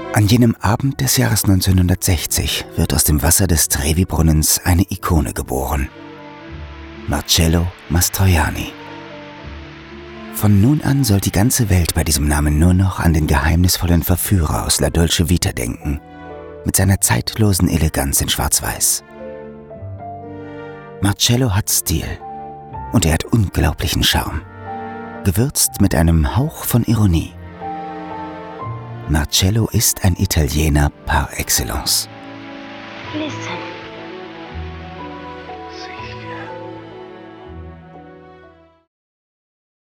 An jenem Abend des Jahres 1960 wird aus dem Wasser des Trevi-Brunnens eine Ikone geboren. Marcello Mastroianni. Von nun an soll die ganze Welt bei diesem Namen nur noch an den geheimnisvollen Verführer aus La Dolce Vita denken, mit seiner zeitlosen Eleganz in Schwarz-Weiß. Marcello hat Stil und er hat unglaublichen Charme, gewürzt mit einem Hauch von Ironie. Marcello ist ein Italiener par excellence. Listen.